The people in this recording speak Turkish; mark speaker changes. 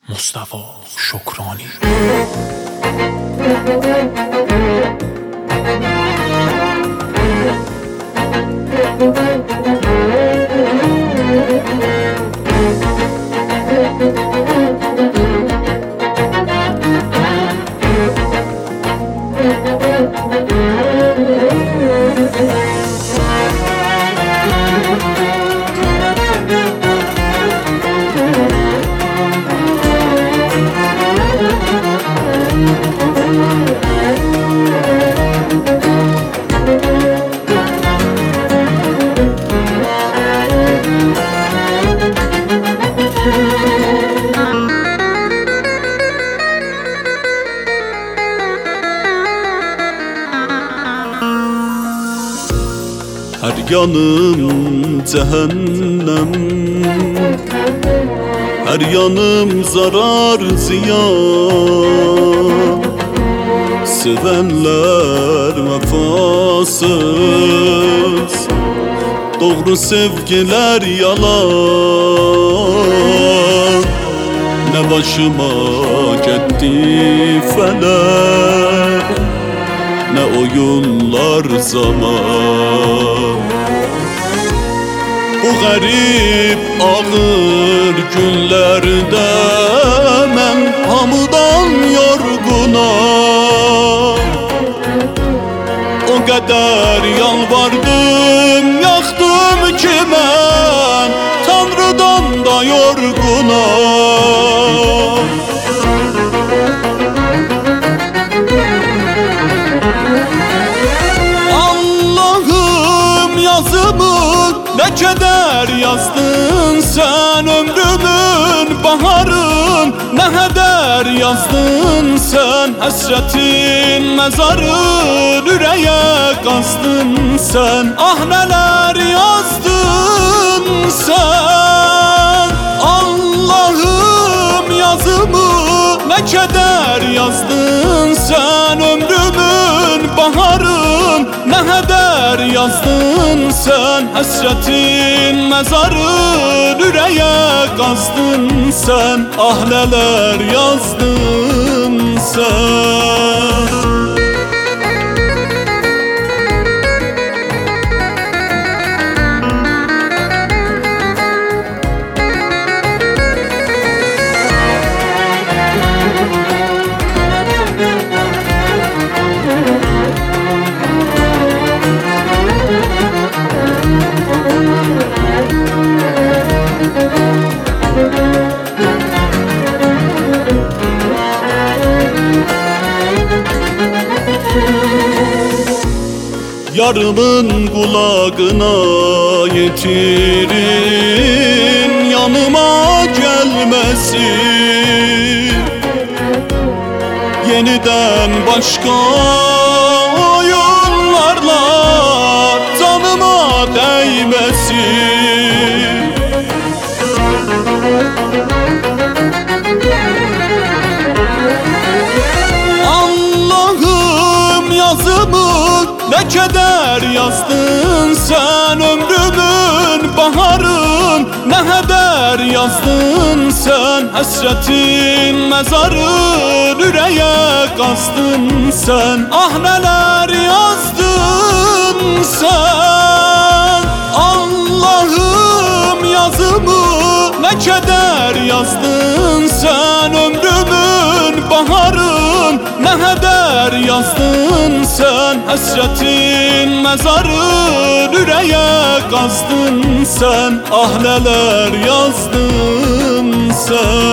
Speaker 1: Mustafa Şokrani.
Speaker 2: Her yanım cehennem, her yanım zarar ziyan. Sevenler vefasız, doğru sevgiler yalan. Ne başıma gitti felek, ne oyunlar zaman. Bu garip ağır günlerde mən hamıdan yorgunam. O kadar yalvardım, yaxdım ki mən Tanrıdan da yorgunam. Allah'ım yazımı ne keder yazdın sen, ömrümün baharın ne heder yazdın sen. Hasretin mezarın üreye kazdın sen. Ah neler yazdın sen. Allah'ım yazımı ne keder yazdın sen, ömrümün baharın ne heder yazdın sen. Hasretin mezarın üreye kazdın sen. Ah neler yazdın sen. Yarımın kulağına yetirin, yanıma gelmesin. Yeniden başka oyunlarla canıma değmesin. Allah'ım yazımı ne keder yazdın sen, ömrümün baharın ne heder yazdın sen. Hasretin mezarın üreye kazdın sen. Ah neler yazdın sen. Allah'ım yazımı ne keder yazdın sen, ömrümün baharın ne heder yazdın sen. Hasretin mezarın üreye kazdın sen. Ah neler yazdın sen.